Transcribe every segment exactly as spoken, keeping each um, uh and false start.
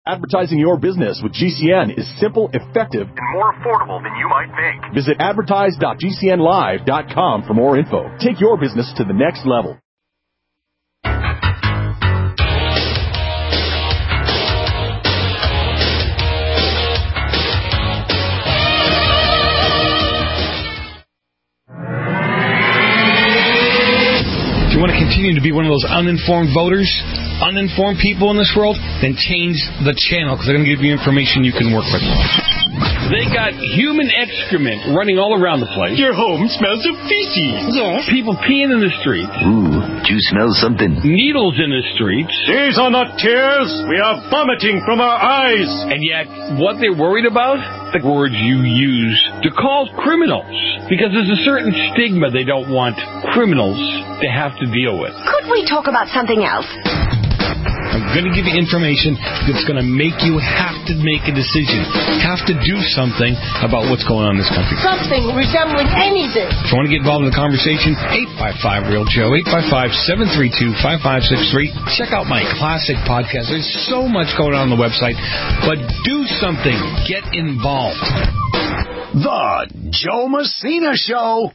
Advertising your business with G C N is simple, effective, and more affordable than you might think. Visit advertise dot g c n live dot com for more info. Take your business to the next level. If you want to continue to be one of those uninformed voters, uninformed people in this world, then change the channel, because they're going to give you information you can work with. They got human excrement running all around the place. Your home smells of feces. Yes. People peeing in the streets. Ooh, do you smell something? Needles in the streets. These are not tears. We are vomiting from our eyes. And yet, what they're worried about? The words you use to call criminals. Because there's a certain stigma they don't want criminals to have to deal with. Could we talk about something else? I'm going to give you information that's going to make you have to make a decision, have to do something about what's going on in this country. Something resembling anything. If you want to get involved in the conversation, eight five five, real Joe, eight five five, seven three two, five five six three. Check out my classic podcast. There's so much going on on the website, but do something. Get involved. The Joe Messina Show.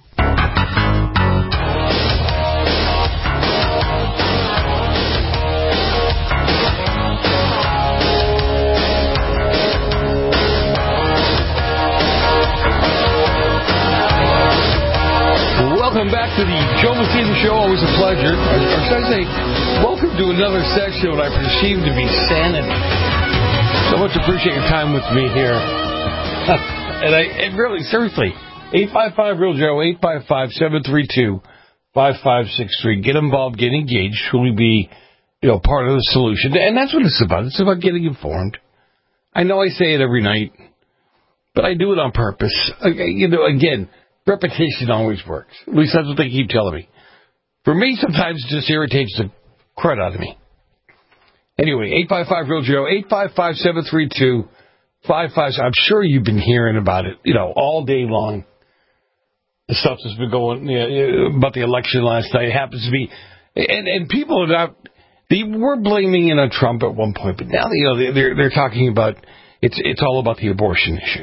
Welcome back to the Joe Messina Show. Always a pleasure. Or should I say, welcome to another section of what I perceive to be sanity. So much appreciate your time with me here. and I and really, seriously, eight five five, real Joe, eight five five, seven three two, five five six three. Get involved, get engaged. Truly be, you know, part of the solution. And that's what it's about. It's about getting informed. I know I say it every night, but I do it on purpose. You know, again, repetition always works. At least that's what they keep telling me. For me, sometimes it just irritates the crud out of me. Anyway, eight five five, real Joe, eight five five, seven three two, five five six. I'm sure you've been hearing about it, you know, all day long. The stuff that's been going, you know, about the election last night. It happens to be, and, and people are not, they were blaming it on Trump at one point, but now, you know, they're, they're talking about, it's, it's all about the abortion issue.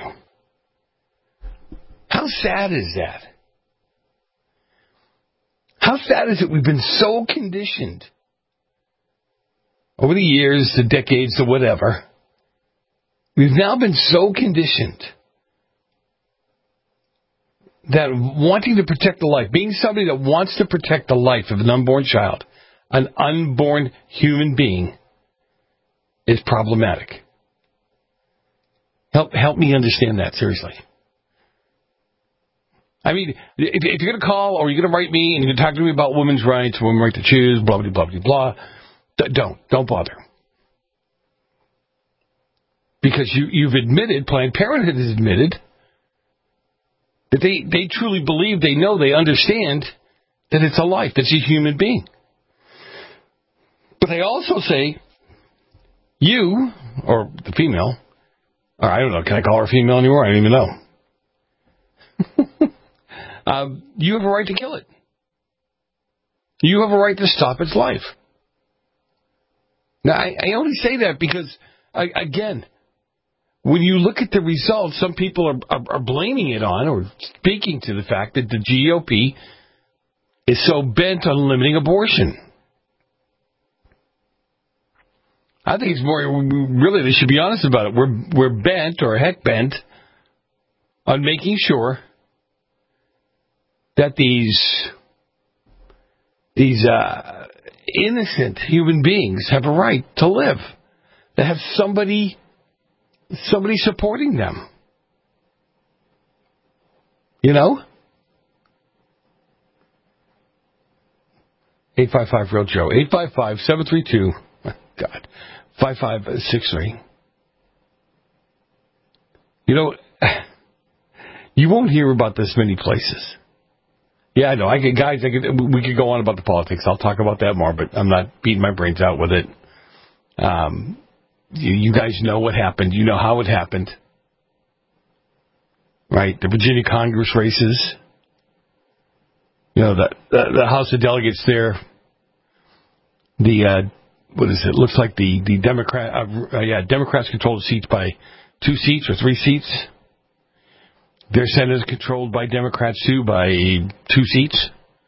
How sad is that? How sad is it we've been so conditioned over the years, the decades, the whatever. We've now been so conditioned that wanting to protect the life, being somebody that wants to protect the life of an unborn child, an unborn human being, is problematic. Help, help me understand that, seriously. I mean, if, if you're going to call or you're going to write me and you're going to talk to me about women's rights, women's right to choose, blah, blah, blah, blah, blah, don't. Don't bother. Because you, you've admitted, Planned Parenthood has admitted, that they, they truly believe, they know, they understand that it's a life, it's a human being. But they also say, you, or the female, or I don't know, can I call her female anymore? I don't even know. Um, you have a right to kill it. You have a right to stop its life. Now, I, I only say that because, I, again, when you look at the results, some people are, are, are blaming it on or speaking to the fact that the G O P is so bent on limiting abortion. I think it's more, really, they should be honest about it. We're, we're bent, or heck bent, on making sure that these these uh, innocent human beings have a right to live, that have somebody somebody supporting them. You know? eight five five, real Joe. eight five five, seven three two, God, five five six three. You know, you won't hear about this many places. Yeah, I know. I could, guys, I could, we could go on about the politics. I'll talk about that more, but I'm not beating my brains out with it. Um, you, you guys know what happened. You know how it happened. Right? The Virginia Congress races. You know, the, the, the House of Delegates there. The uh, what is it? Looks like the the Democrat, uh, uh, yeah, Democrats control the seats by two seats or three seats. Their Senate is controlled by Democrats too by two seats.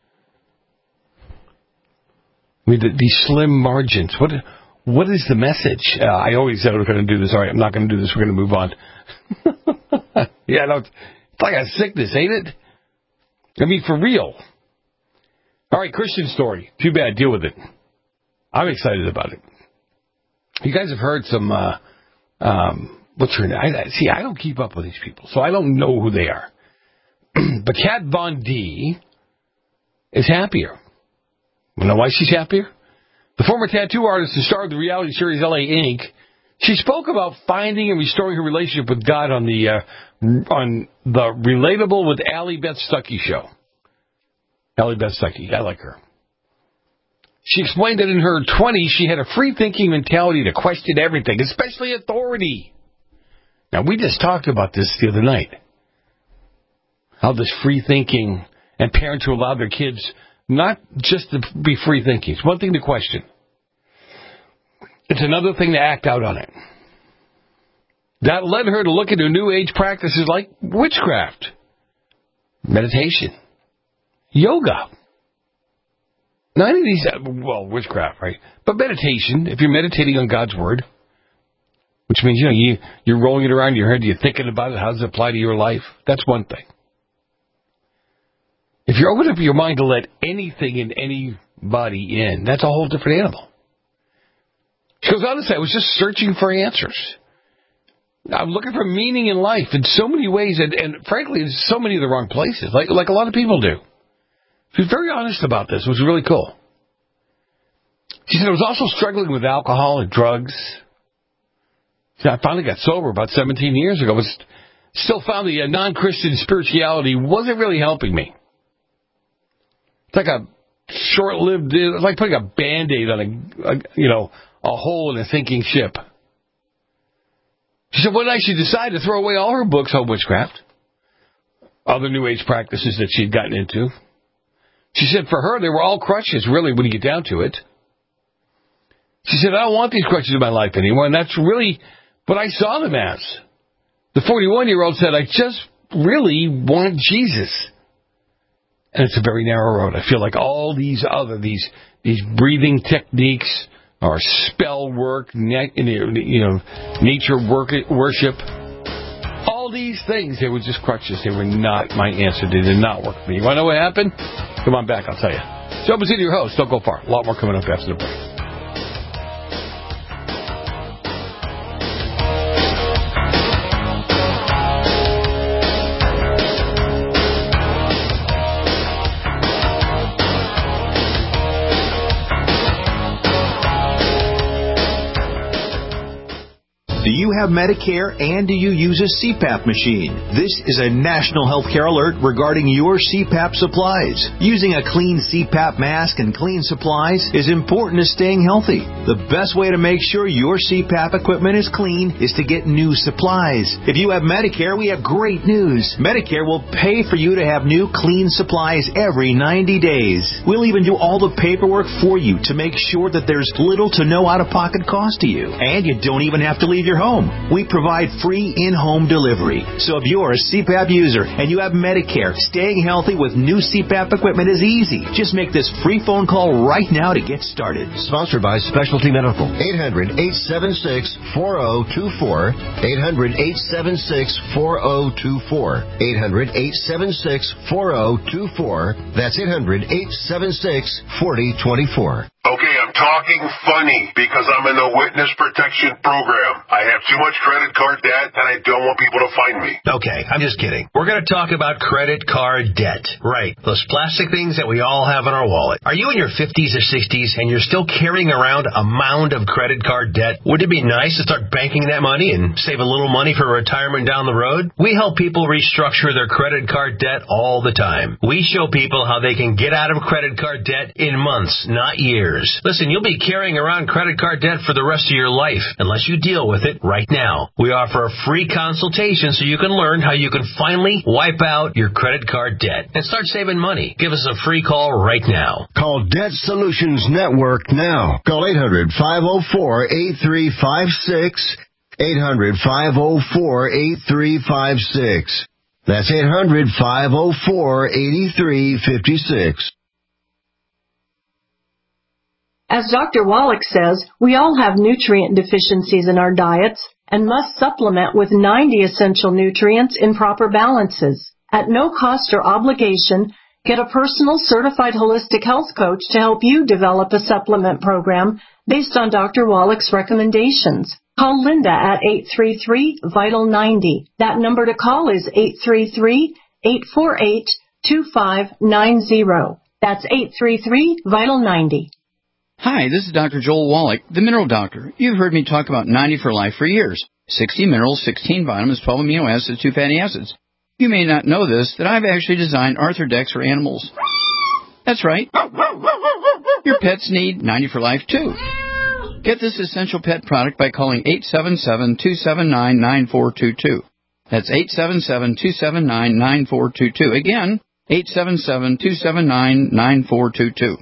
I mean, the, these slim margins. What what is the message? Uh, I always said I was going to do this. All right, I'm not going to do this. We're going to move on. yeah, no, it's like a sickness, ain't it? I mean, for real. All right, Christian story. Too bad. Deal with it. I'm excited about it. You guys have heard some, uh, um, what's her name? I, see, I don't keep up with these people, so I don't know who they are. But Kat Von D is happier. You know why she's happier? The former tattoo artist and star of the reality series L A Incorporated, she spoke about finding and restoring her relationship with God on the uh, on the Relatable with Allie Beth Stuckey show. Allie Beth Stuckey, I like her. She explained that in her twenties, she had a free-thinking mentality to question everything, especially authority. Now, we just talked about this the other night. How this free-thinking and parents who allow their kids not just to be free-thinking. It's one thing to question. It's another thing to act out on it. That led her to look into New Age practices like witchcraft, meditation, yoga. Now, any of these, well, witchcraft, right? But meditation, if you're meditating on God's Word, which means, you know, you, you're rolling it around in your head, you're thinking about it, how does it apply to your life? That's one thing. If you're open up your mind to let anything and anybody in, that's a whole different animal. She goes on to say, I was just searching for answers. I'm looking for meaning in life in so many ways, and, and frankly, in so many of the wrong places, like like a lot of people do. She was very honest about this. It was really cool. She said, I was also struggling with alcohol and drugs. She said, I finally got sober about seventeen years ago, but still found the uh, non-Christian spirituality wasn't really helping me. It's like a short-lived, it's like putting a Band-Aid on a, a, you know, a hole in a sinking ship. She said one night she decided to throw away all her books on witchcraft, other New Age practices that she'd gotten into. She said for her, they were all crutches, really, when you get down to it. She said, I don't want these crutches in my life anymore, and that's really what I saw them as. The forty-one-year-old said, I just really want Jesus. And it's a very narrow road. I feel like all these other, these these breathing techniques or spell work, you know, nature work, worship, all these things, they were just crutches. They were not my answer. They did not work for me. You want to know what happened? Come on back, I'll tell you. Joe Massino, your host. Don't go far. A lot more coming up after the break. Do you have Medicare and do you use a C PAP machine? This is a national healthcare alert regarding your C PAP supplies. Using a clean C PAP mask and clean supplies is important to staying healthy. The best way to make sure your C PAP equipment is clean is to get new supplies. If you have Medicare, we have great news. Medicare will pay for you to have new clean supplies every ninety days. We'll even do all the paperwork for you to make sure that there's little to no out-of-pocket cost to you. And you don't even have to leave your home. We provide free in-home delivery. So if you're a C PAP user and you have Medicare, staying healthy with new C PAP equipment is easy. Just make this free phone call right now to get started. Sponsored by Specialty Medical. eight hundred, eight seven six, four zero two four. eight hundred, eight seven six, four zero two four. eight hundred, eight seven six, four zero two four. That's eight hundred, eight seven six, four zero two four. Okay, I'm talking funny because I'm in the witness protection program. I have too much credit card debt and I don't want people to find me. Okay, I'm just kidding. We're going to talk about credit card debt. Right, those plastic things that we all have in our wallet. Are you in your fifties or sixties and you're still carrying around a mound of credit card debt? Would it be nice to start banking that money and save a little money for retirement down the road? We help people restructure their credit card debt all the time. We show people how they can get out of credit card debt in months, not years. years. Listen, you'll be carrying around credit card debt for the rest of your life unless you deal with it right now. We offer a free consultation so you can learn how you can finally wipe out your credit card debt and start saving money. Give us a free call right now. Call Debt Solutions Network now. Call eight hundred, five oh four, eight three five six. eight hundred, five oh four, eight three five six. That's eight hundred, five oh four, eight three five six. As Doctor Wallach says, we all have nutrient deficiencies in our diets and must supplement with ninety essential nutrients in proper balances. At no cost or obligation, get a personal certified holistic health coach to help you develop a supplement program based on Doctor Wallach's recommendations. Call Linda at eight three three, vital ninety. That number to call is eight three three, eight four eight, two five nine zero. That's eight three three, vital ninety. Hi, this is Doctor Joel Wallach, the Mineral Doctor. You've heard me talk about ninety for Life for years. sixty minerals, sixteen vitamins, twelve amino acids, two fatty acids. You may not know this, that I've actually designed Arthrodex for animals. That's right. Your pets need ninety for Life, too. Get this essential pet product by calling eight seven seven, two seven nine, nine four two two. That's eight seven seven, two seven nine, nine four two two. Again, eight seven seven, two seven nine, nine four two two.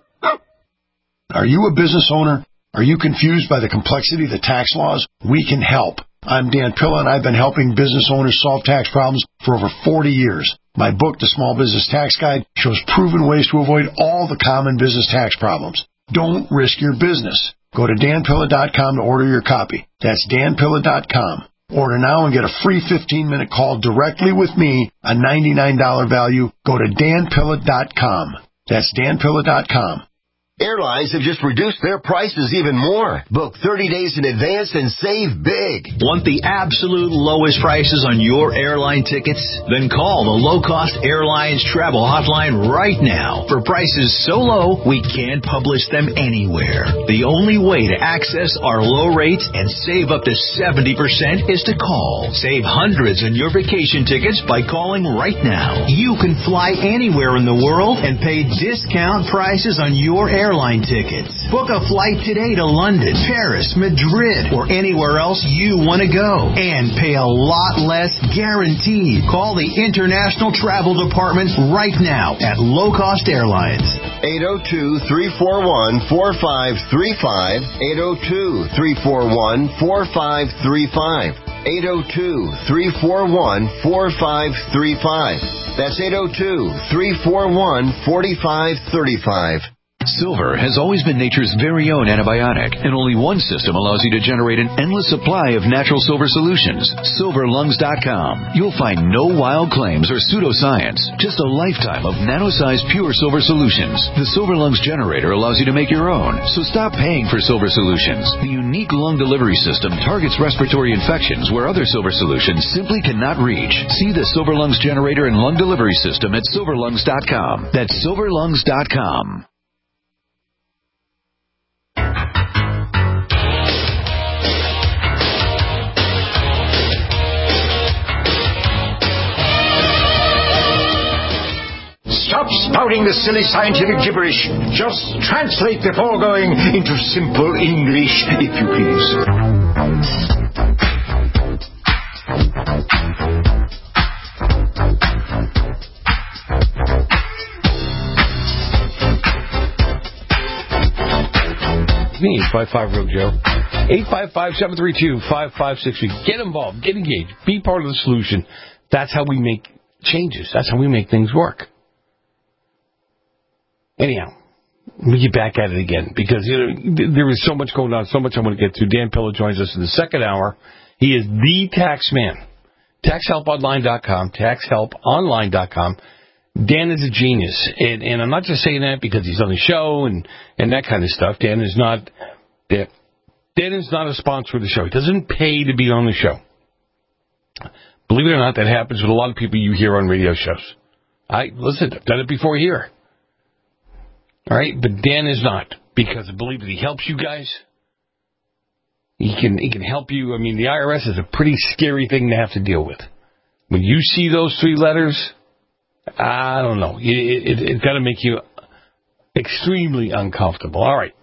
Are you a business owner? Are you confused by the complexity of the tax laws? We can help. I'm Dan Pilla, and I've been helping business owners solve tax problems for over forty years. My book, The Small Business Tax Guide, shows proven ways to avoid all the common business tax problems. Don't risk your business. Go to dan pilla dot com to order your copy. That's dan pilla dot com. Order now and get a free fifteen-minute call directly with me, a ninety-nine dollars value. Go to dan pilla dot com. That's dan pilla dot com. Airlines have just reduced their prices even more. Book thirty days in advance and save big. Want the absolute lowest prices on your airline tickets? Then call the Low Cost Airlines Travel Hotline right now. For prices so low, we can't publish them anywhere. The only way to access our low rates and save up to seventy percent is to call. Save hundreds on your vacation tickets by calling right now. You can fly anywhere in the world and pay discount prices on your airline airline tickets. Book a flight today to London, Paris, Madrid, or anywhere else you want to go. And pay a lot less guaranteed. Call the International Travel Department right now at Low Cost Airlines. eight oh two, three four one, four five three five. eight oh two, three four one, four five three five. eight oh two, three four one, four five three five. That's eight oh two, three four one, four five three five. Silver has always been nature's very own antibiotic, and only one system allows you to generate an endless supply of natural silver solutions. silver lungs dot com. You'll find no wild claims or pseudoscience, just a lifetime of nano-sized pure silver solutions. The Silver Lungs generator allows you to make your own, so stop paying for silver solutions. The unique lung delivery system targets respiratory infections where other silver solutions simply cannot reach. See the Silver Lungs generator and lung delivery system at silver lungs dot com. That's silver lungs dot com. Stop spouting the silly scientific gibberish. Just translate the foregoing into simple English, if you please. Me, eight five five Real Joe. eight five five, seven three two, five five six three. Get involved. Get engaged. Be part of the solution. That's how we make changes. That's how we make things work. Anyhow, we get back at it again because you know there is so much going on, so much I want to get to. Dan Pilla joins us in the second hour. He is the tax man. tax help online dot com, tax help online dot com. Dan is a genius, and, and I'm not just saying that because he's on the show and, and that kind of stuff. Dan is not Dan, Dan is not a sponsor of the show. He doesn't pay to be on the show. Believe it or not, that happens with a lot of people you hear on radio shows. I listen, I've done it before here. All right, but Dan is not, because I believe that he helps you guys. He can he can help you. I mean, the I R S is a pretty scary thing to have to deal with. When you see those three letters, I don't know. It, it, it's got to make you extremely uncomfortable. All right.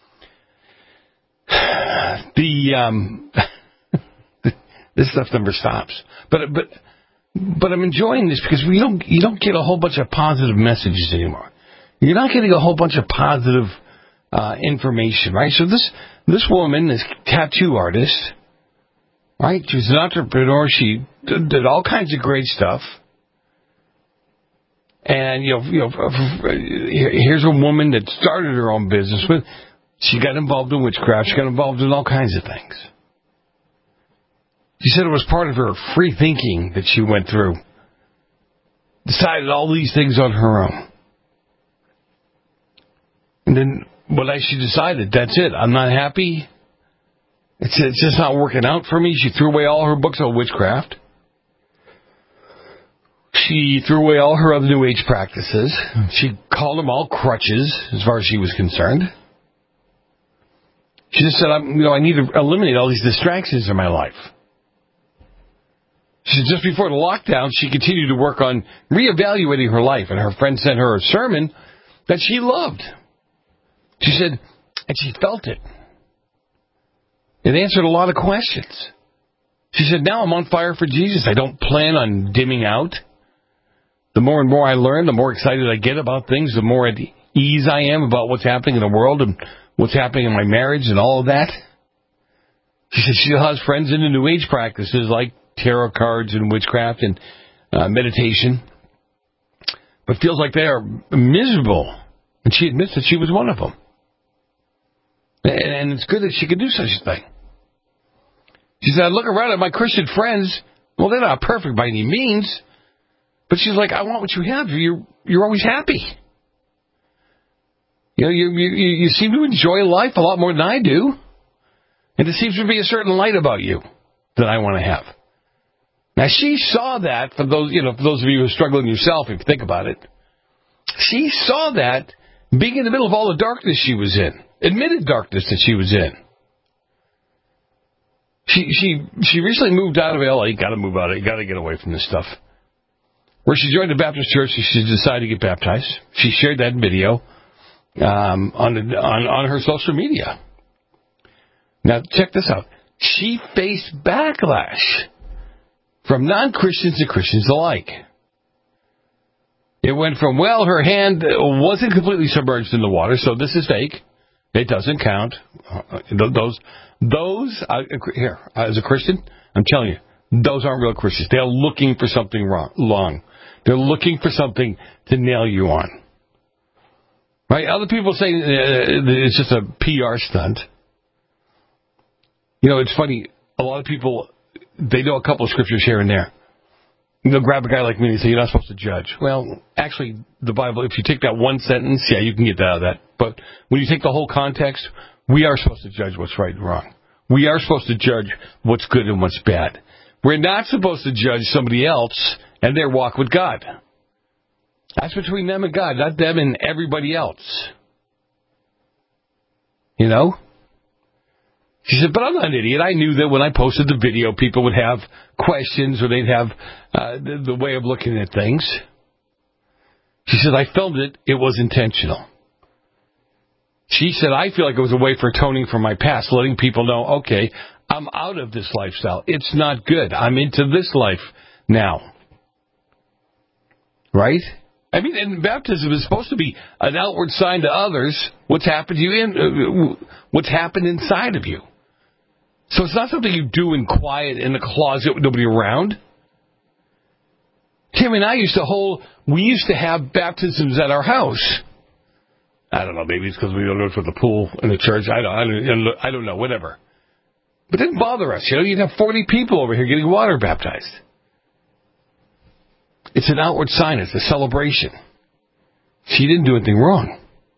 The um, this stuff never stops. But but but I'm enjoying this because we don't you don't get a whole bunch of positive messages anymore. You're not getting a whole bunch of positive uh, information, right? So this this woman, this tattoo artist, right? She's an entrepreneur. She did, did all kinds of great stuff. And you know, you know, here's a woman that started her own business with. She got involved in witchcraft. She got involved in all kinds of things. She said it was part of her free thinking that she went through. Decided all these things on her own. And then, well, as she decided, that's it. I'm not happy. It's, it's just not working out for me. She threw away all her books on witchcraft. She threw away all her other New Age practices. She called them all crutches, as far as she was concerned. She just said, I'm, you know, I need to eliminate all these distractions in my life. She said just before the lockdown, she continued to work on reevaluating her life, and her friend sent her a sermon that she loved. She said, and she felt it. It answered a lot of questions. She said, now I'm on fire for Jesus. I don't plan on dimming out. The more and more I learn, the more excited I get about things, the more at ease I am about what's happening in the world and what's happening in my marriage and all of that. She said she still has friends in the New Age practices like tarot cards and witchcraft and uh, meditation, but feels like they are miserable. And she admits that she was one of them. And, and it's good that she could do such a thing. She said, I look around at my Christian friends. Well, they're not perfect by any means. But she's like, I want what you have. You're, you're always happy. You know, you, you, you seem to enjoy life a lot more than I do. And there seems to be a certain light about you that I want to have. Now, she saw that, for those, you know, for those of you who are struggling yourself, if you think about it. She saw that being in the middle of all the darkness she was in. Admitted darkness that she was in. She she she recently moved out of L A. Got to move out of it. Got to get away from this stuff. Where she joined the Baptist church, she decided to get baptized. She shared that video um, on, the, on on her social media. Now, check this out. She faced backlash from non-Christians and Christians alike. It went from, well, her hand wasn't completely submerged in the water, so this is fake. It doesn't count. Those, those uh, here, as a Christian, I'm telling you, those aren't real Christians. They're looking for something wrong, long. They're looking for something to nail you on. Right? Other people say uh, it's just a P R stunt. You know, it's funny. A lot of people, they know a couple of scriptures here and there. They'll grab a guy like me and say, you're not supposed to judge. Well, actually, the Bible, if you take that one sentence, yeah, you can get out of that. But when you take the whole context, we are supposed to judge what's right and wrong. We are supposed to judge what's good and what's bad. We're not supposed to judge somebody else and their walk with God. That's between them and God, not them and everybody else. You know? She said, but I'm not an idiot. I knew that when I posted the video, people would have questions or they'd have uh, the, the way of looking at things. She said, I filmed it. It was intentional. She said, I feel like it was a way for atoning for my past, letting people know, okay, I'm out of this lifestyle. It's not good. I'm into this life now. Right? I mean, and baptism is supposed to be an outward sign to others what's happened to you in, uh, what's happened inside of you. So it's not something you do in quiet in the closet with nobody around. Tim and I used to hold, we used to have baptisms at our house. I don't know, maybe it's because we don't know for the pool in the church. I don't, I don't, I don't know, whatever. But it didn't bother us. You know, you'd have forty people over here getting water baptized. It's an outward sign. It's a celebration. She didn't do anything wrong.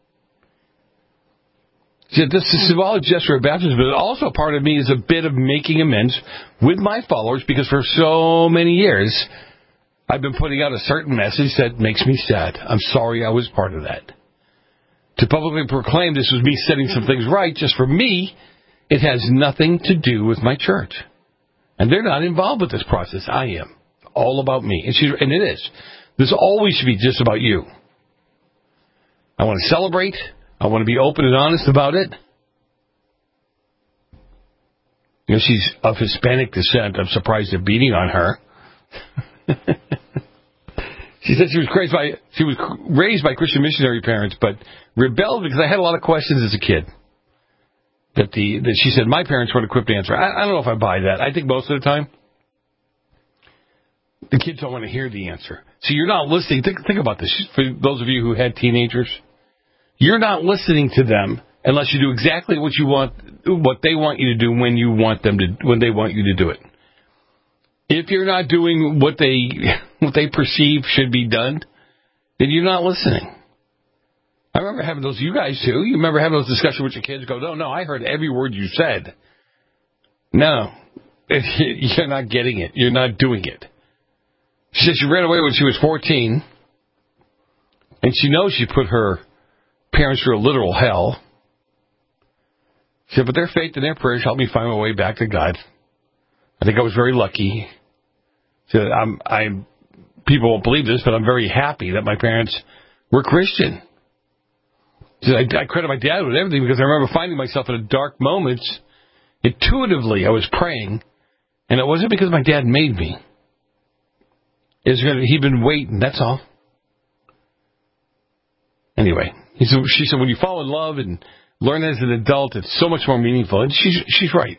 She said, this is a symbolic gesture of baptism, but also part of me is a bit of making amends with my followers because for so many years, I've been putting out a certain message that makes me sad. I'm sorry I was part of that. To publicly proclaim this was me setting some things right just for me, it has nothing to do with my church. And they're not involved with this process. I am. All about me. And, she, and it is. This always should be just about you. I want to celebrate. I want to be open and honest about it. You know, she's of Hispanic descent. I'm surprised they're beating on her. She said she was raised by she was raised by Christian missionary parents, but rebelled because I had a lot of questions as a kid. That the that she said my parents weren't equipped to answer. I, I don't know if I buy that. I think most of the time the kids don't want to hear the answer. So you're not listening. Think, think about this. For those of you who had teenagers, you're not listening to them unless you do exactly what you want, what they want you to do when you want them to, when they want you to do it. If you're not doing what they what they perceive should be done, then you're not listening. I remember having those, you guys too. You remember having those discussions with your kids. Go, no, no, I heard every word you said. No, you're not getting it. You're not doing it. She said she ran away when she was fourteen, and she knows she put her parents through a literal hell. She said, but their faith and their prayers helped me find my way back to God. I think I was very lucky. She said, I'm, I'm, people won't believe this, but I'm very happy that my parents were Christian. She said, I, I credit my dad with everything because I remember finding myself in dark moments. Intuitively, I was praying, and it wasn't because my dad made me. It was because he'd been waiting, that's all. Anyway, he said, she said, when you fall in love and learn as an adult, it's so much more meaningful. And she's she's right.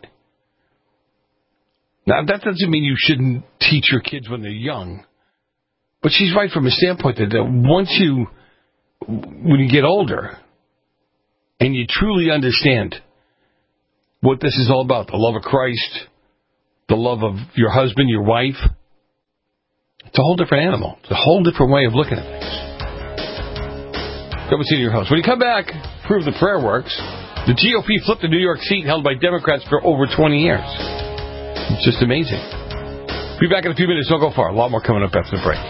Now, that doesn't mean you shouldn't teach your kids when they're young. But she's right from a standpoint that, that once you, when you get older, and you truly understand what this is all about, the love of Christ, the love of your husband, your wife, it's a whole different animal. It's a whole different way of looking at things. Come and see your host. When you come back, prove the prayer works. The G O P flipped the New York seat held by Democrats for over twenty years. It's just amazing. Be back in a few minutes. Don't go far. A lot more coming up after the break.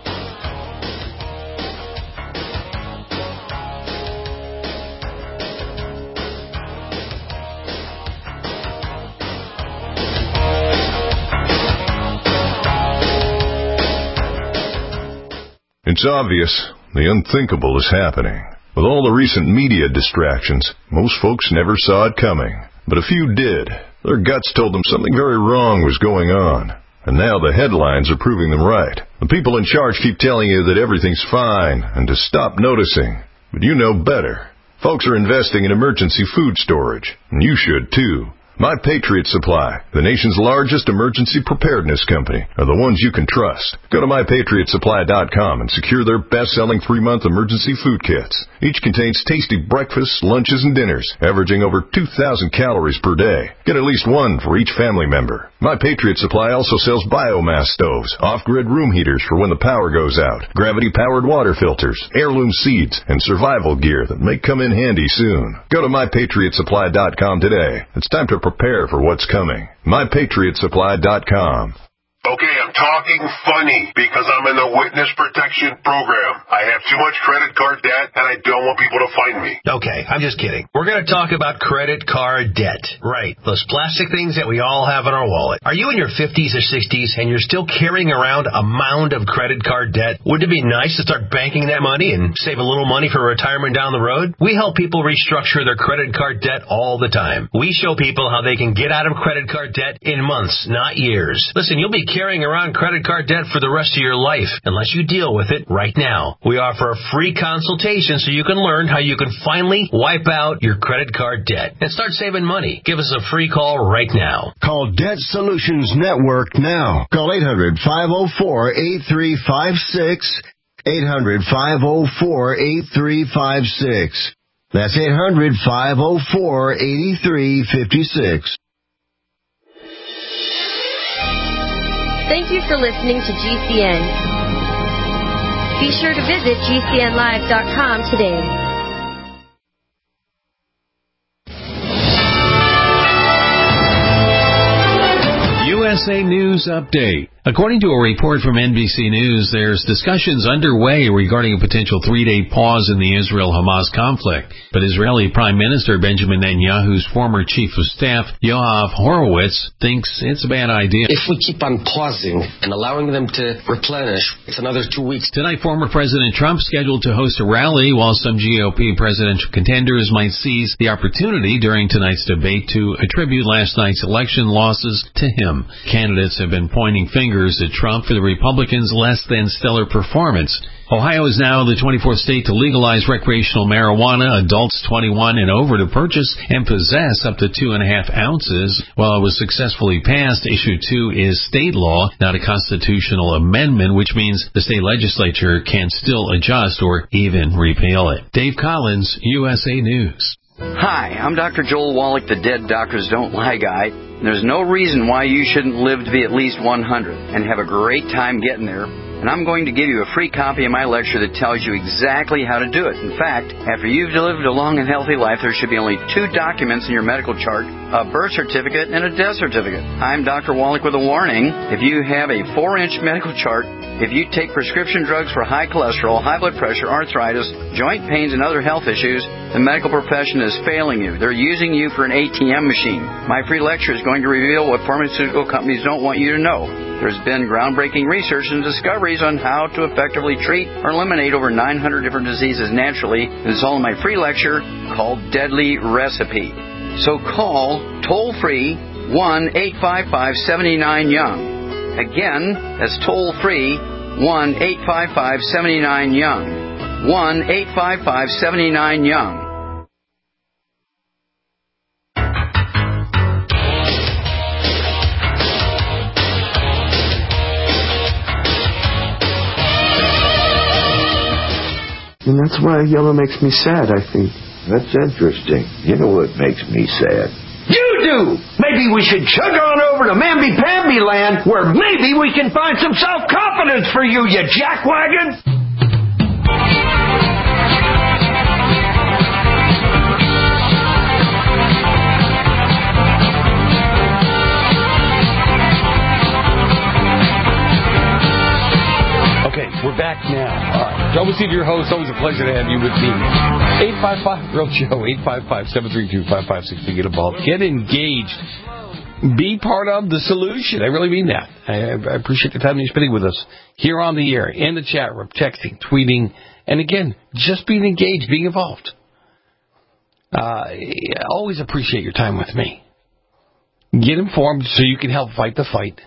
It's obvious the unthinkable is happening. With all the recent media distractions, most folks never saw it coming. But a few did. Their guts told them something very wrong was going on. And now the headlines are proving them right. The people in charge keep telling you that everything's fine and to stop noticing. But you know better. Folks are investing in emergency food storage. And you should too. My Patriot Supply, the nation's largest emergency preparedness company, are the ones you can trust. Go to my patriot supply dot com and secure their best-selling three-month emergency food kits. Each contains tasty breakfasts, lunches, and dinners, averaging over two thousand calories per day. Get at least one for each family member. My Patriot Supply also sells biomass stoves, off-grid room heaters for when the power goes out, gravity-powered water filters, heirloom seeds, and survival gear that may come in handy soon. Go to my patriot supply dot com today. It's time to prepare for what's coming. my patriot supply dot com. Okay, I'm talking funny because I'm in the witness protection program. I have too much credit card debt, and I don't want people to find me. Okay, I'm just kidding. We're going to talk about credit card debt. Right, those plastic things that we all have in our wallet. Are you in your fifties or sixties and you're still carrying around a mound of credit card debt? Wouldn't it be nice to start banking that money and save a little money for retirement down the road? We help people restructure their credit card debt all the time. We show people how they can get out of credit card debt in months, not years. Listen, you'll be carrying around credit card debt for the rest of your life unless you deal with it right now. We offer a free consultation so you can learn how you can finally wipe out your credit card debt and start saving money. Give us a free call right now. Call Debt Solutions Network now. Call eight hundred, five oh four, eight three five six, eight hundred, five oh four, eight three five six. That's eight hundred, five oh four, eight three five six. Thank you for listening to G C N. Be sure to visit G C N live dot com today. U S S A News Update. According to a report from N B C News, there's discussions underway regarding a potential three-day pause in the Israel-Hamas conflict. But Israeli Prime Minister Benjamin Netanyahu's former chief of staff, Yoav Horowitz, thinks it's a bad idea. If we keep on pausing and allowing them to replenish, it's another two weeks. Tonight, former President Trump scheduled to host a rally, while some G O P presidential contenders might seize the opportunity during tonight's debate to attribute last night's election losses to him. Candidates have been pointing fingers at Trump for the Republicans' less than stellar performance. Ohio is now the twenty-fourth state to legalize recreational marijuana, adults twenty-one and over to purchase and possess up to two and a half ounces. While it was successfully passed, Issue two is state law, not a constitutional amendment, which means the state legislature can still adjust or even repeal it. Dave Collins, U S A News. Hi, I'm Doctor Joel Wallach, the Dead Doctors Don't Lie guy. There's no reason why you shouldn't live to be at least one hundred and have a great time getting there. And I'm going to give you a free copy of my lecture that tells you exactly how to do it. In fact, after you've lived a long and healthy life, there should be only two documents in your medical chart, a birth certificate and a death certificate. I'm Doctor Wallach with a warning. If you have a four-inch medical chart, if you take prescription drugs for high cholesterol, high blood pressure, arthritis, joint pains, and other health issues, the medical profession is failing you. They're using you for an A T M machine. My free lecture is going to reveal what pharmaceutical companies don't want you to know. There's been groundbreaking research and discoveries on how to effectively treat or eliminate over nine hundred different diseases naturally. This is all in my free lecture called Deadly Recipe. So call toll-free one eight five five, seven nine, young. Again, that's toll-free one eight five five, seven nine, young. one eight five five, seven nine, young. And that's why yellow makes me sad, I think. That's interesting. You know what makes me sad? You do! Maybe we should chug on over to Mamby-Pamby land, where maybe we can find some self-confidence for you, you jackwagon! Okay, we're back now. All right. Joe Steve, your host. Always a pleasure to have you with me. eight five five, real Joe, eight five five, seven three two, five five six to get involved. Get engaged. Be part of the solution. I really mean that. I, I appreciate the time you're spending with us here on the air, in the chat room, texting, tweeting, and again, just being engaged, being involved. Uh, I always appreciate your time with me. Get informed so you can help fight the fight.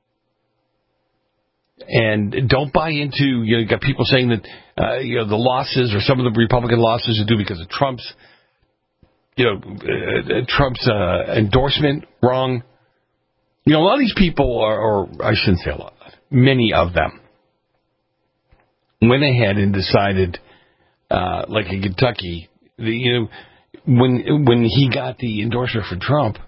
And don't buy into, you know, you got people saying that, uh, you know, the losses or some of the Republican losses are due because of Trump's, you know, uh, Trump's uh, endorsement. Wrong. You know, a lot of these people are, or I shouldn't say a lot, many of them went ahead and decided, uh, like in Kentucky, the, you know, when when he got the endorsement for Trump,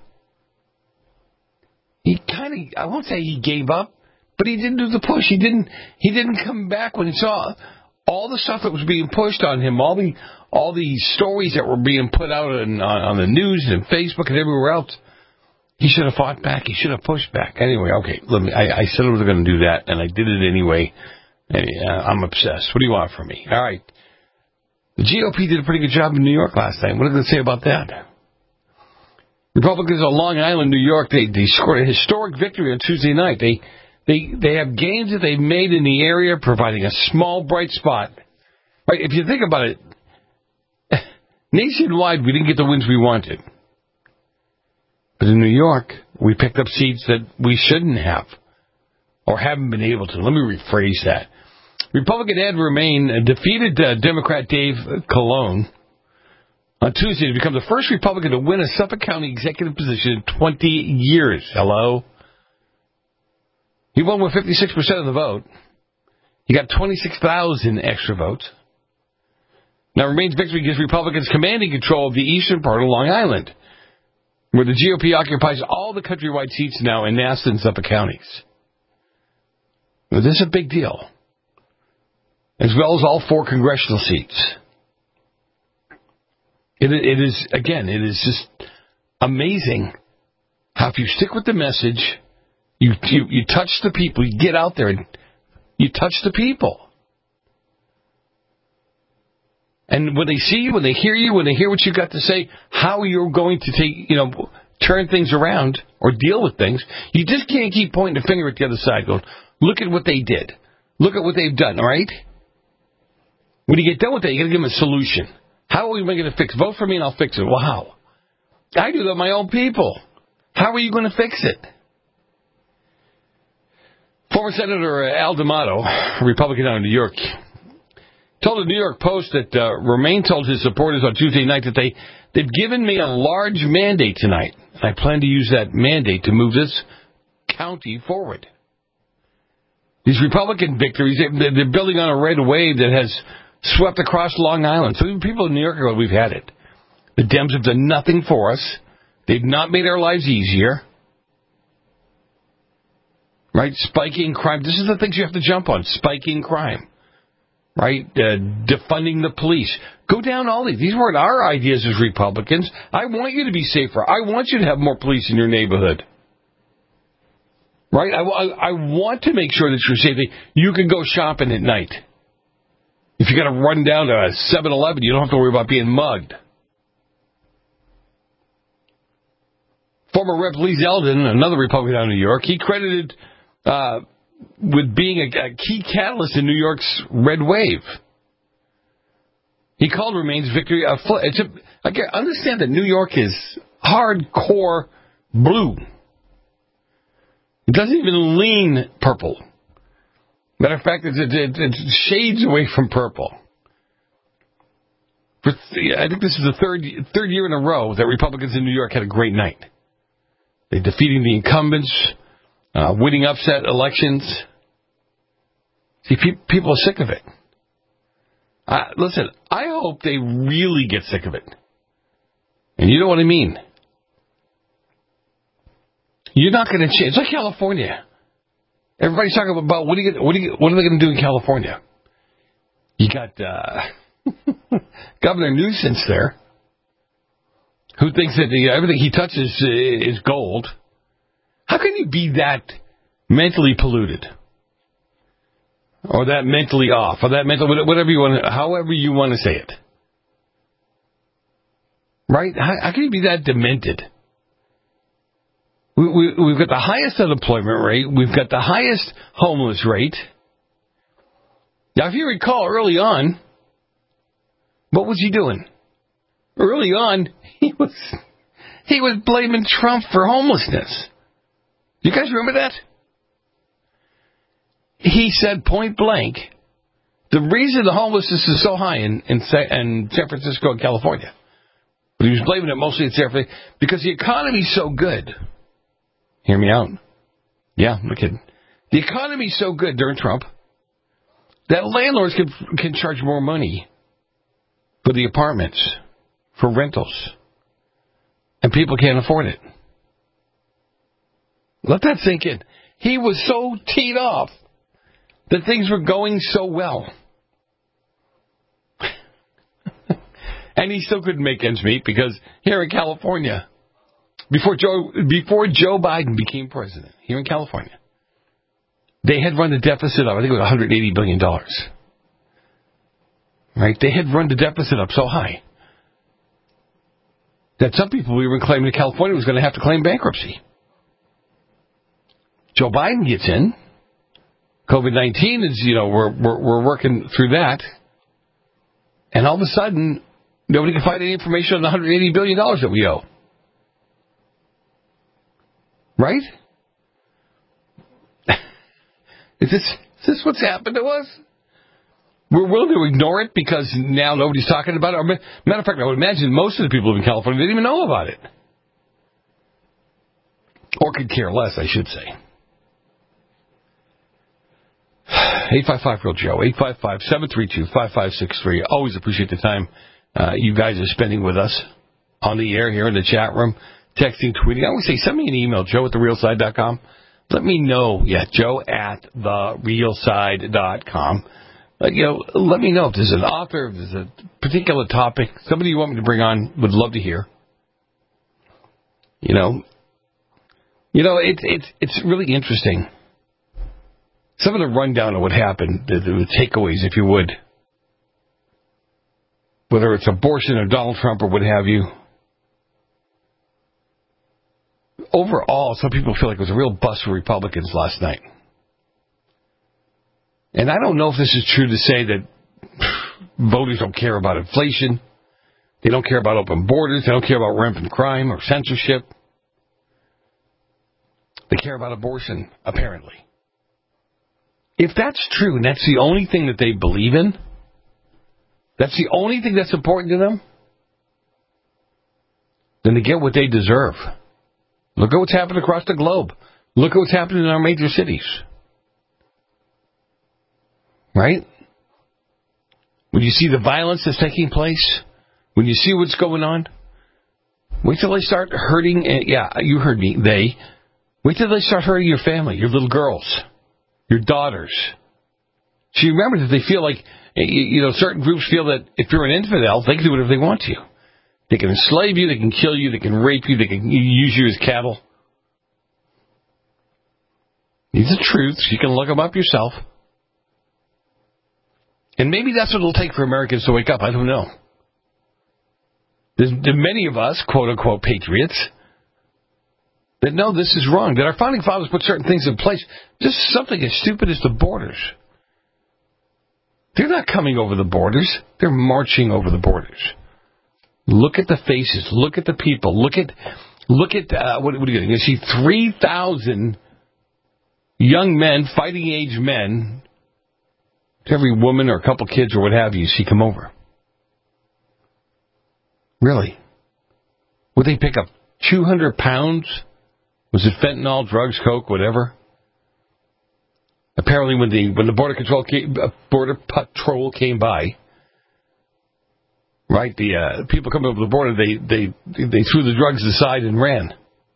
he kind of, I won't say he gave up, but he didn't do the push. He didn't. He didn't come back when he saw all the stuff that was being pushed on him, all the all the stories that were being put out on, on the news and Facebook and everywhere else. He should have fought back. He should have pushed back. Anyway, okay. Let me. I, I said I was going to do that, and I did it anyway. And, uh, I'm obsessed. What do you want from me? All right. The G O P did a pretty good job in New York last night. What are they going to say about that? Republicans on Long Island, New York, they, they scored a historic victory on Tuesday night. They They they have gains that they've made in the area, providing a small, bright spot. Right, if you think about it, nationwide, we didn't get the wins we wanted. But in New York, we picked up seats that we shouldn't have, or haven't been able to. Let me rephrase that. Republican Ed Remain defeated uh, Democrat Dave Colon on Tuesday to become the first Republican to win a Suffolk County executive position in twenty years. Hello? He won with fifty-six percent of the vote. He got twenty-six thousand extra votes. Now, Remain's victory gives Republicans commanding control of the eastern part of Long Island, where the G O P occupies all the countrywide seats now in Nassau and Suffolk counties. Now, this is a big deal, as well as all four congressional seats. It, it is, again, it is just amazing how if you stick with the message You, you you touch the people. You get out there and you touch the people. And when they see you, when they hear you, when they hear what you got to say, how you're going to take, you know, turn things around or deal with things, you just can't keep pointing the finger at the other side going, look at what they did. Look at what they've done, all right? When you get done with that, you got to give them a solution. How are we going to fix it? Vote for me and I'll fix it. Well, how? I do that with my own people. How are you going to fix it? Former Senator Al D'Amato, a Republican out of New York, told the New York Post that uh, Remain told his supporters on Tuesday night that they, they've given me a large mandate tonight. And I plan to use that mandate to move this county forward. These Republican victories, they're, they're building on a red wave that has swept across Long Island. So people in New York are going, we've had it. The Dems have done nothing for us. They've not made our lives easier. Right? Spiking crime. This is the things you have to jump on. Spiking crime. Right? Uh, defunding the police. Go down all these. These weren't our ideas as Republicans. I want you to be safer. I want you to have more police in your neighborhood. Right? I, I, I want to make sure that you're safe. You can go shopping at night. If you got to run down to a seven eleven, you don't have to worry about being mugged. Former Rep Lee Zeldin, another Republican out of New York, he credited uh, with being a, a key catalyst in New York's red wave. He called Remain's victory a flip. It's a, okay, understand that New York is hardcore blue. It doesn't even lean purple. Matter of fact, it, it, it shades away from purple. For, I think this is the third third year in a row that Republicans in New York had a great night. They're defeating the incumbents, uh, winning upset elections. See, pe- people are sick of it. Uh, listen, I hope they really get sick of it. And you know what I mean. You're not going to change. It's like California. Everybody's talking about what are you, what are you, what are they going to do in California? You got uh, Governor Newsom there, who thinks that the, everything he touches is gold. How can you be that mentally polluted, or that mentally off, or that mental whatever you want, however you want to say it? Right? How, how can you be that demented? We, we, we've got the highest unemployment rate. We've got the highest homeless rate. Now, if you recall, early on, what was he doing? Early on, he was he was blaming Trump for homelessness. You guys remember that? He said point blank, the reason the homelessness is so high in, in, in San Francisco and California, but he was blaming it mostly in San Francisco, because the economy's so good. Hear me out. Yeah, no kidding. The economy's so good during Trump that landlords can can charge more money for the apartments, for rentals, and people can't afford it. Let that sink in. He was so teed off that things were going so well. And he still couldn't make ends meet because here in California, before Joe before Joe Biden became president, here in California, they had run the deficit up, I think it was one hundred eighty billion dollars. Right? They had run the deficit up so high that some people were even claiming that California was going to have to claim bankruptcy. Joe Biden gets in. COVID nineteen is, you know, we're, we're, we're working through that. And all of a sudden, nobody can find any information on the one hundred eighty billion dollars that we owe. Right? Is this, is this what's happened to us? We're willing to ignore it because now nobody's talking about it. Matter of fact, I would imagine most of the people in California didn't even know about it. Or could care less, I should say. eight five five real Joe, eight five five, seven three two, five five six three. Always appreciate the time uh, you guys are spending with us on the air here in the chat room, texting, tweeting. I always say, send me an email, joe at the real side dot com. Let me know, yeah, joe at the real side dot com. Uh, you know, let me know if there's an author, if there's a particular topic, somebody you want me to bring on, would love to hear. You know, You know, it's it's it's really interesting. Some of the rundown of what happened, the, the takeaways, if you would. Whether it's abortion or Donald Trump or what have you. Overall, some people feel like it was a real bust for Republicans last night. And I don't know if this is true to say that voters don't care about inflation. They don't care about open borders. They don't care about rampant crime or censorship. They care about abortion, apparently. If that's true, and that's the only thing that they believe in, that's the only thing that's important to them, then they get what they deserve. Look at what's happened across the globe. Look at what's happening in our major cities. Right? When you see the violence that's taking place, when you see what's going on, wait till they start hurting. Yeah, you heard me. They. Wait till they start hurting your family, your little girls, your daughters. So you remember that they feel like, you know, certain groups feel that if you're an infidel, they can do whatever they want to you. They can enslave you, they can kill you, they can rape you, they can use you as cattle. These are truths. You can look them up yourself. And maybe that's what it'll take for Americans to wake up. I don't know. There's many of us, quote-unquote, patriots, that know this is wrong, that our founding fathers put certain things in place. Just something as stupid as the borders. They're not coming over the borders. They're marching over the borders. Look at the faces. Look at the people. Look at, look at uh, what, what are you getting? You see three thousand young men, fighting age men, to every woman or a couple kids or what have you, see come over. Really? Would they pick up two hundred pounds? Was it fentanyl, drugs, coke, whatever? Apparently, when the when the border control came, uh, border patrol came by, right? The uh, people coming over the border, they they they threw the drugs aside and ran.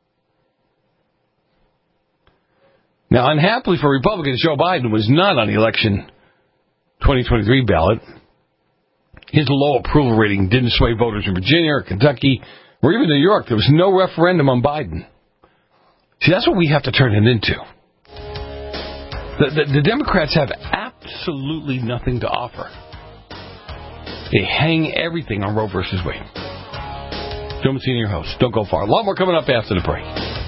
Now, unhappily for Republicans, Joe Biden was not on the election twenty twenty-three ballot. His low approval rating didn't sway voters in Virginia or Kentucky or even New York. There was no referendum on Biden. See, that's what we have to turn it into. The, the, the Democrats have absolutely nothing to offer. They hang everything on Roe versus Wade. Joe Mancini, your host. Don't go far. A lot more coming up after the break.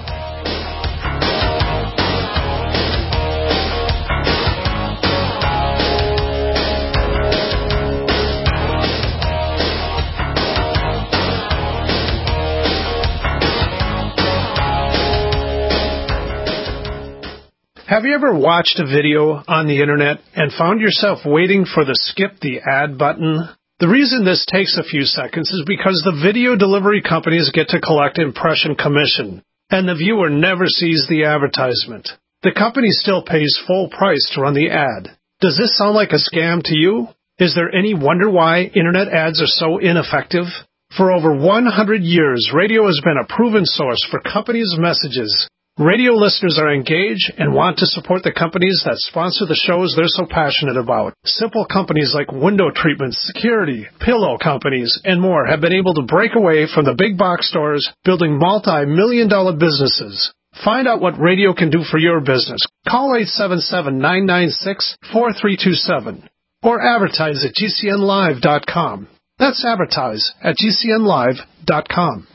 Have you ever watched a video on the internet and found yourself waiting for the skip the ad button? The reason this takes a few seconds is because the video delivery companies get to collect impression commission, and the viewer never sees the advertisement. The company still pays full price to run the ad. Does this sound like a scam to you? Is there any wonder why internet ads are so ineffective? For over one hundred years, radio has been a proven source for companies' messages. Radio listeners are engaged and want to support the companies that sponsor the shows they're so passionate about. Simple companies like window treatments, security, pillow companies, and more have been able to break away from the big box stores, building multi-million dollar businesses. Find out what radio can do for your business. Call eight seven seven, nine nine six, four three two seven or advertise at G C N live dot com. That's advertise at G C N live dot com.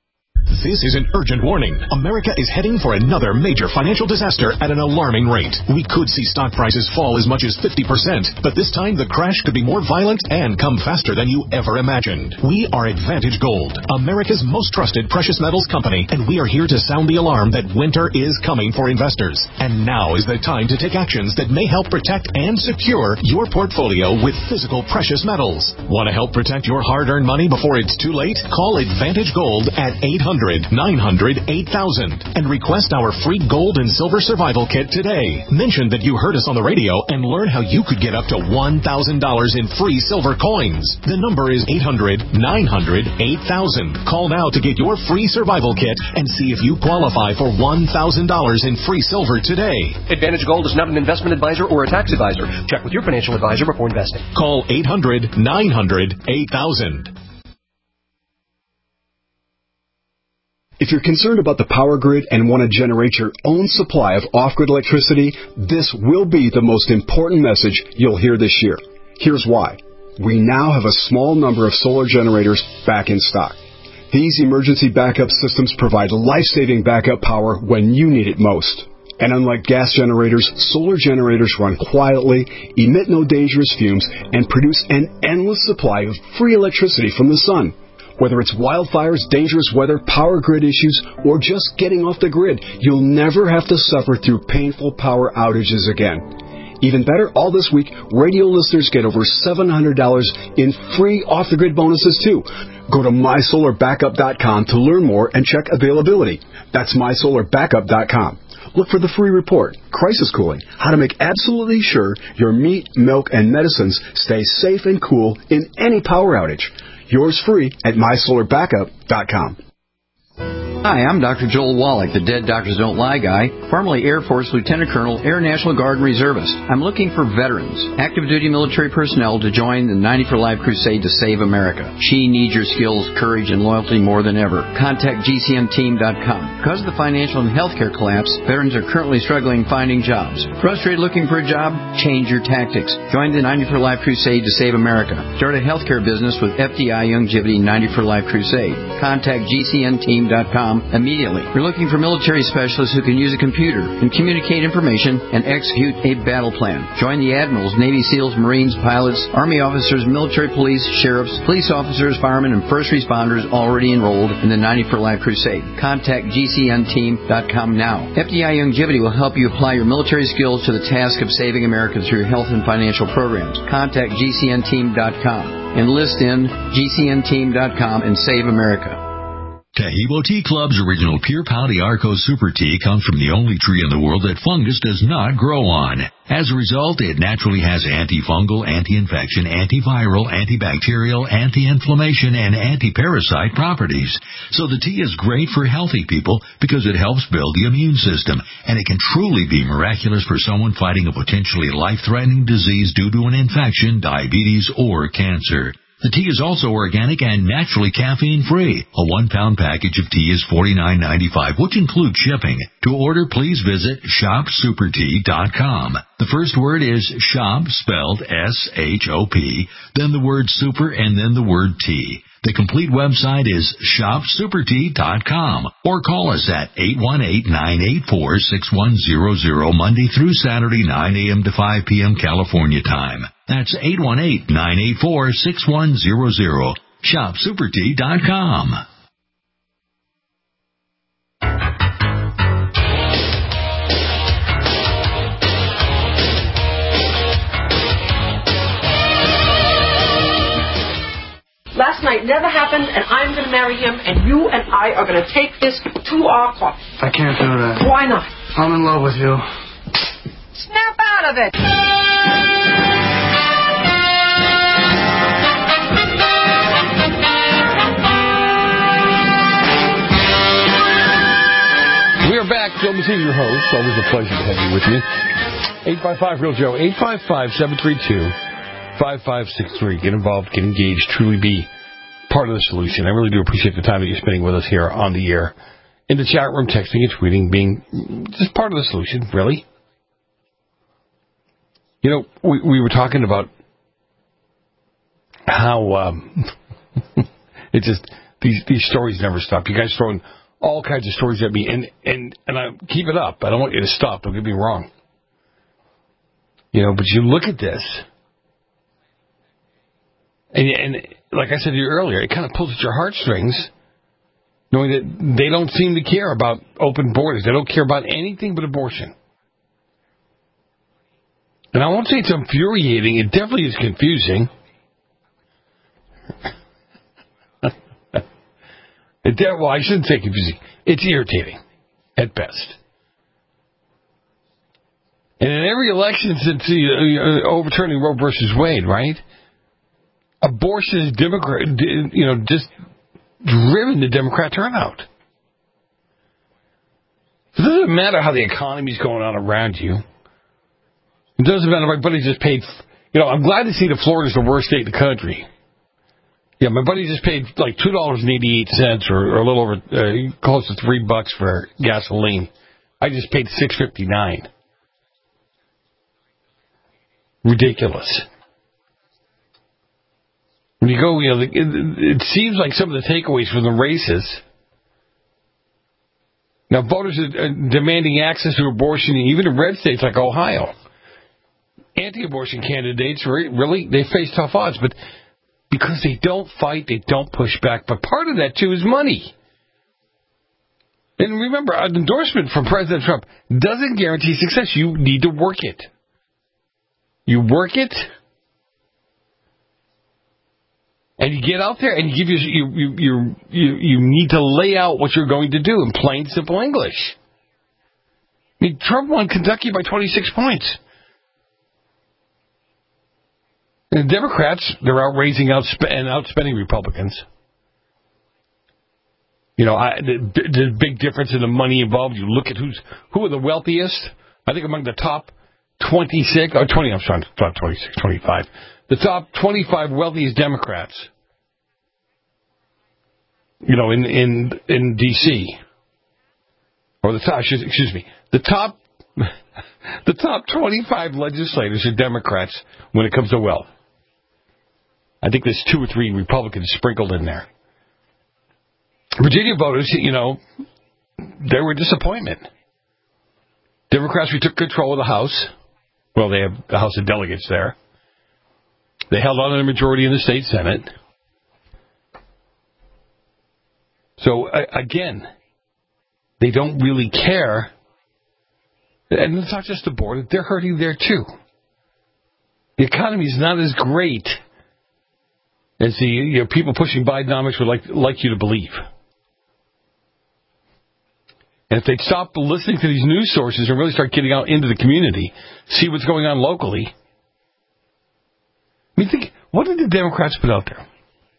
This is an urgent warning. America is heading for another major financial disaster at an alarming rate. We could see stock prices fall as much as fifty percent, but this time the crash could be more violent and come faster than you ever imagined. We are Advantage Gold, America's most trusted precious metals company, and we are here to sound the alarm that winter is coming for investors. And now is the time to take actions that may help protect and secure your portfolio with physical precious metals. Want to help protect your hard-earned money before it's too late? Call Advantage Gold at eight hundred, nine hundred, eight thousand and request our free gold and silver survival kit today. Mention that you heard us on the radio and learn how you could get up to one thousand dollars in free silver coins. The number is eight hundred, nine hundred, eight thousand. Call now to get your free survival kit and see if you qualify for one thousand dollars in free silver today. Advantage Gold is not an investment advisor or a tax advisor. Check with your financial advisor before investing. Call eight hundred, nine hundred, eight thousand. If you're concerned about the power grid and want to generate your own supply of off-grid electricity, this will be the most important message you'll hear this year. Here's why. We now have a small number of solar generators back in stock. These emergency backup systems provide life-saving backup power when you need it most. And unlike gas generators, solar generators run quietly, emit no dangerous fumes, and produce an endless supply of free electricity from the sun. Whether it's wildfires, dangerous weather, power grid issues, or just getting off the grid, you'll never have to suffer through painful power outages again. Even better, all this week, radio listeners get over seven hundred dollars in free off-the-grid bonuses, too. Go to my solar backup dot com to learn more and check availability. That's my solar backup dot com. Look for the free report, Crisis Cooling, how to make absolutely sure your meat, milk, and medicines stay safe and cool in any power outage. Yours free at my solar backup dot com. Hi, I'm Doctor Joel Wallach, the Dead Doctors Don't Lie guy, formerly Air Force Lieutenant Colonel, Air National Guard Reservist. I'm looking for veterans, active duty military personnel to join the ninety for Life crusade to save America. She needs your skills, courage, and loyalty more than ever. Contact G C N team dot com. Because of the financial and healthcare collapse, veterans are currently struggling finding jobs. Frustrated looking for a job? Change your tactics. Join the ninety for Life crusade to save America. Start a healthcare business with F D I Youngevity ninety for Life crusade. Contact G C N team dot com immediately. We're looking for military specialists who can use a computer and communicate information and execute a battle plan. Join the admirals, Navy SEALs, Marines, pilots, Army officers, military police, sheriffs, police officers, firemen, and first responders already enrolled in the ninety for Life crusade. Contact G C N team dot com now. F D I Youngevity will help you apply your military skills to the task of saving America through health and financial programs. Contact G C N team dot com. Enlist in G C N team dot com and save America. Taheebo Tea Club's original Pure Pau d'Arco Super Tea comes from the only tree in the world that fungus does not grow on. As a result, it naturally has antifungal, anti-infection, antiviral, antibacterial, anti-inflammation, and anti-parasite properties. So the tea is great for healthy people because it helps build the immune system, and it can truly be miraculous for someone fighting a potentially life-threatening disease due to an infection, diabetes, or cancer. The tea is also organic and naturally caffeine-free. A one-pound package of tea is forty-nine ninety-five, which includes shipping. To order, please visit shop super tea dot com. The first word is shop, spelled S H O P, then the word super, and then the word tea. The complete website is shop super tea dot com, or call us at eight one eight, nine eight four, six one zero zero Monday through Saturday, nine a.m. to five p.m. California time. That's eight one eight, nine eight four, six one zero zero. shop super tea dot com. Last night never happened, and I'm going to marry him, and you and I are going to take this to our court. I can't do that. Why not? I'm in love with you. Snap out of it! We are back. Joe Messina, your host. Always a pleasure to have you with me. eight five five, real Joe. eight five five, seven three two, five five six three. Get involved, get engaged, truly be part of the solution. I really do appreciate the time that you're spending with us here on the air. In the chat room, texting and tweeting, being just part of the solution, really. You know, we, we were talking about how um, it just, these these stories never stop. You guys throwing all kinds of stories at me, and, and, and I keep it up. I don't want you to stop. Don't get me wrong. You know, but you look at this, and, and like I said to you earlier, it kind of pulls at your heartstrings, knowing that they don't seem to care about open borders. They don't care about anything but abortion. And I won't say it's infuriating. It definitely is confusing. it de- well, I shouldn't say confusing. It's irritating, at best. And in every election since the uh, overturning Roe versus Wade, right? Abortion is Democrat, you know, just driven the Democrat turnout. It doesn't matter how the economy's going on around you. It doesn't matter if everybody just paid. You know, I'm glad to see that Florida's the worst state in the country. Yeah, my buddy just paid like two dollars and eighty-eight cents, or, or a little over, uh, close to three bucks for gasoline. I just paid six fifty-nine. Ridiculous. When you go, you know, it, it seems like some of the takeaways from the races. Now, voters are demanding access to abortion, even in red states like Ohio. Anti-abortion candidates, really, they face tough odds, but because they don't fight, they don't push back. But part of that, too, is money. And remember, an endorsement from President Trump doesn't guarantee success. You need to work it. You work it, and you get out there, and you give you you you you you need to lay out what you're going to do in plain, simple English. I mean, Trump won Kentucky by twenty-six points. And the Democrats, they're out raising out and outspending Republicans. You know, I, the, the big difference in the money involved. You look at who's who are the wealthiest. I think among the top twenty-six, or twenty, I'm sorry, not twenty-six, twenty-five. The top twenty-five wealthiest Democrats, you know, in in in D C, or the top, excuse me, the top the top twenty-five legislators are Democrats when it comes to wealth. I think there's two or three Republicans sprinkled in there. Virginia voters, you know, they were a disappointment. Democrats retook control of the House. Well, they have the House of Delegates there. They held on to the majority in the state Senate. So, again, they don't really care. And it's not just the border. They're hurting there, too. The economy is not as great as the you know, people pushing Bidenomics would like, like you to believe. And if they'd stop listening to these news sources and really start getting out into the community, see what's going on locally. I mean, think, what did the Democrats put out there?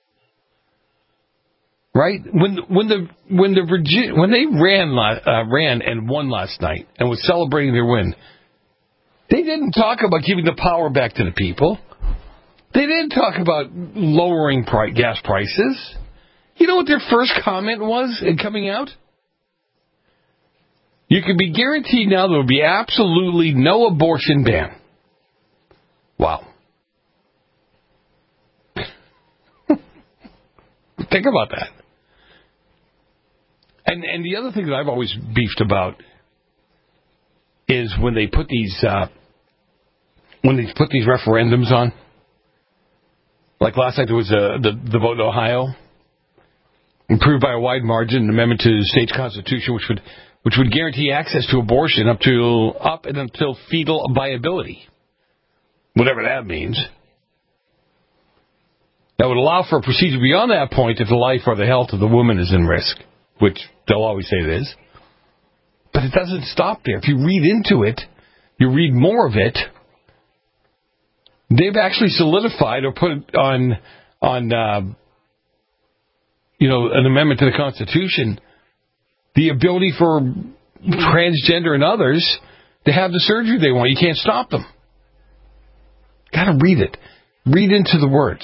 Right? When when the when the Virginia, when they ran uh, ran and won last night and was celebrating their win, they didn't talk about giving the power back to the people. They didn't talk about lowering pri- gas prices. You know what their first comment was in coming out? You can be guaranteed now there will be absolutely no abortion ban. Wow. Think about that. And and the other thing that I've always beefed about is when they put these uh, when they put these referendums on. Like last night, there was a, the the vote in Ohio, approved by a wide margin, an amendment to the state's constitution, which would which would guarantee access to abortion up to up and until fetal viability, whatever that means. That would allow for a procedure beyond that point if the life or the health of the woman is in risk, which they'll always say it is. But it doesn't stop there. If you read into it, you read more of it. They've actually solidified or put on on uh, you know an amendment to the Constitution the ability for transgender and others to have the surgery they want. You can't stop them. Got to read it. Read into the words.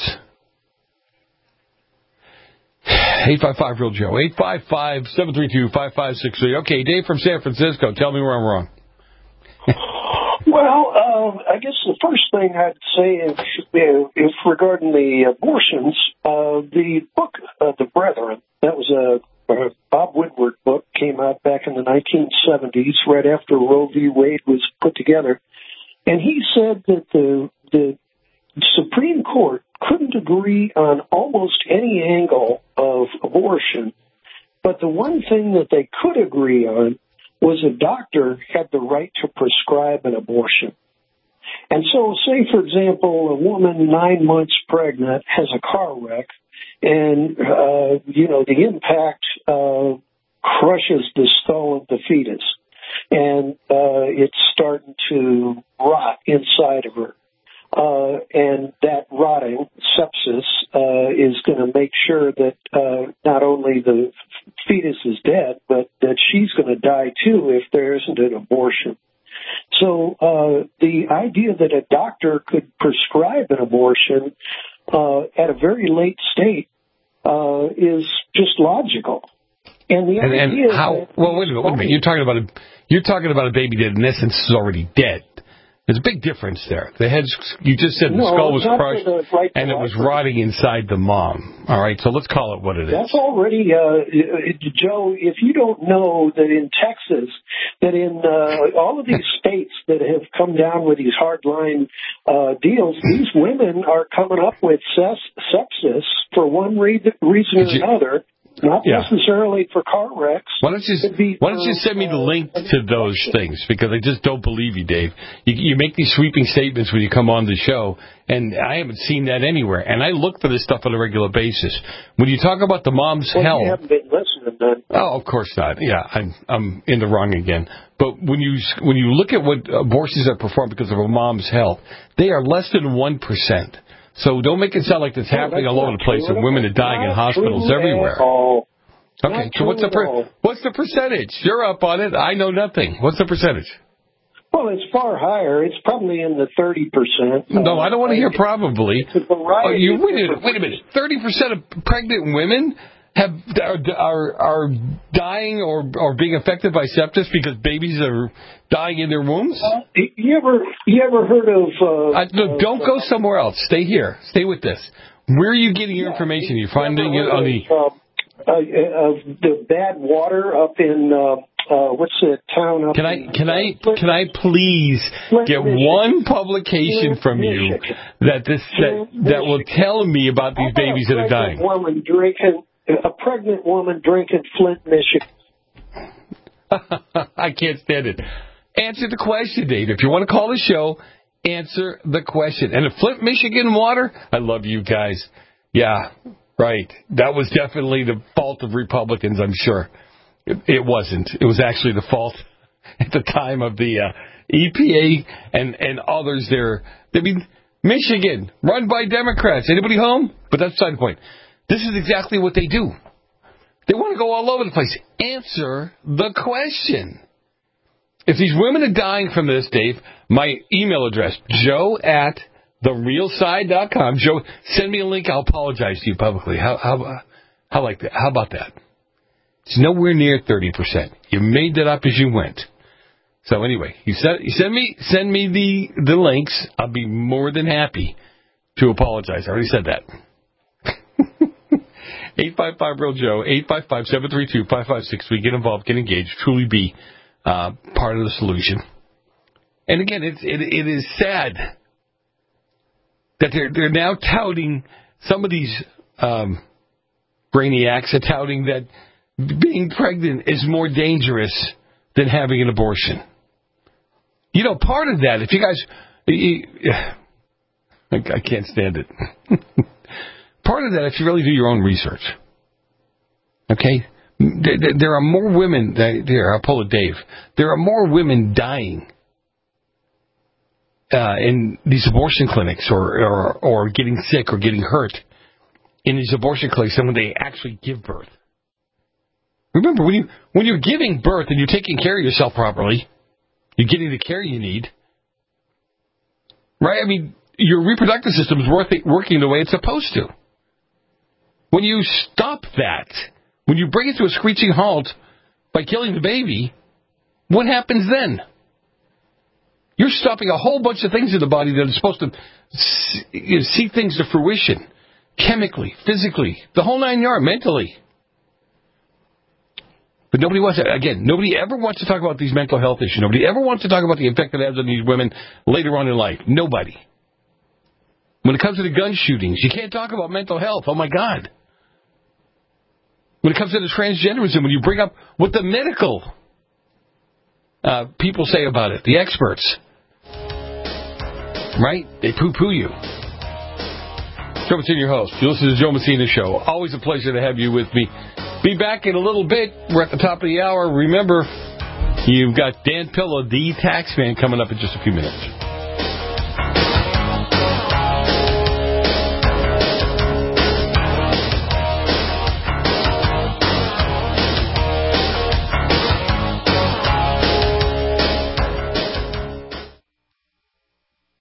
eight five five real Joe. eight five five, seven three two, five five six three. Okay, Dave from San Francisco. Tell me where I'm wrong. Well, uh, I guess the first thing I'd say is, is regarding the abortions, uh, the book, uh, The Brethren, that was a, a Bob Woodward book, came out back in the nineteen seventies, right after Roe v. Wade was put together. And he said that the, the Supreme Court couldn't agree on almost any angle of abortion, but the one thing that they could agree on was a doctor had the right to prescribe an abortion. And so, say, for example, a woman nine months pregnant has a car wreck, and, uh, you know, the impact uh, crushes the skull of the fetus, and uh, it's starting to rot inside of her. Uh, and that rotting, sepsis, uh, is going to make sure that uh, not only the fetus is dead, but that she's going to die too if there isn't an abortion. So uh, the idea that a doctor could prescribe an abortion uh, at a very late state uh, is just logical. And the and, idea and how? Well, wait a minute. Wait a minute. You're talking about a you're talking about a baby that in essence is already dead. There's a big difference there. The head's, you just said the no, skull was crushed right and it was rotting inside the mom. All right, so let's call it what it is. That's already, uh, Joe, if you don't know that in Texas, that in uh, all of these states that have come down with these hardline uh, deals, these women are coming up with sepsis for one re- reason or you, another. Not yeah. necessarily for car wrecks. Why don't you Why don't you send me the link to those things? Because I just don't believe you, Dave. You, you make these sweeping statements when you come on the show, and I haven't seen that anywhere. And I look for this stuff on a regular basis. When you talk about the mom's well, health, you haven't been listening then. Oh, of course not. Yeah, I'm I'm in the wrong again. But when you when you look at what abortions are performed because of a mom's health, they are less than one percent. So don't make it sound like it's no, happening all over the place and women are dying in hospitals everywhere. Okay, so what's the per- what's the percentage? You're up on it. I know nothing. What's the percentage? Well, it's far higher. It's probably in the thirty percent. No, I don't want to hear probably. Oh, you, wait, a, wait a minute. thirty percent of pregnant women have are are, are dying or, or being affected by sepsis because babies are dying in their wombs? Uh, you ever you ever heard of... Uh, uh, no, don't uh, go somewhere else. Stay here. Stay with this. Where are you getting your yeah, information? You're finding it on the... Of, uh, uh, of the bad water up in... Uh, Uh, what's the town up Can I can I can I please get one publication from you that this that, that will tell me about these babies that are dying? Woman drinking a pregnant woman drinking Flint, Michigan. I can't stand it. Answer the question, Dave. If you want to call the show, answer the question. And the Flint, Michigan water, I love you guys. Yeah, right. That was definitely the fault of Republicans, I'm sure. It, it wasn't. It was actually the fault at the time of the uh, E P A and, and others there. I mean, Michigan, run by Democrats. Anybody home? But that's beside the point. This is exactly what they do. They want to go all over the place. Answer the question. If these women are dying from this, Dave, my email address, joe at the real side dot com. Joe, send me a link. I'll apologize to you publicly. How, how, how, like that? How about that? It's nowhere near thirty percent. You made that up as you went. So anyway, you send, you send me send me the, the links. I'll be more than happy to apologize. I already said that. eight five five real Joe, eight five five, seven three two, five five six three. Get involved, get engaged, truly be uh, part of the solution. And again, it's, it, it is sad that they're, they're now touting, some of these um, brainiacs are touting that being pregnant is more dangerous than having an abortion. You know, part of that, if you guys... You, I can't stand it. Part of that, if you really do your own research. Okay? There are more women... There, I'll pull it, Dave. There are more women dying uh, in these abortion clinics or, or, or getting sick or getting hurt in these abortion clinics than when they actually give birth. Remember, when, you, when you're giving birth and you're taking care of yourself properly, you're getting the care you need, right? I mean, your reproductive system is working the way it's supposed to. When you stop that, when you bring it to a screeching halt by killing the baby, what happens then? You're stopping a whole bunch of things in the body that are supposed to see, see things to fruition, chemically, physically, the whole nine yards, mentally. But nobody wants to, again, nobody ever wants to talk about these mental health issues. Nobody ever wants to talk about the effect it has on these women later on in life. Nobody. When it comes to the gun shootings, you can't talk about mental health. Oh, my God. When it comes to the transgenderism, when you bring up what the medical uh, people say about it, the experts, right? They poo-poo you. Joe Messina, your host. You listen to the Joe Messina Show. Always a pleasure to have you with me. Be back in a little bit. We're at the top of the hour. Remember, you've got Dan Pillow, the Taxman, coming up in just a few minutes.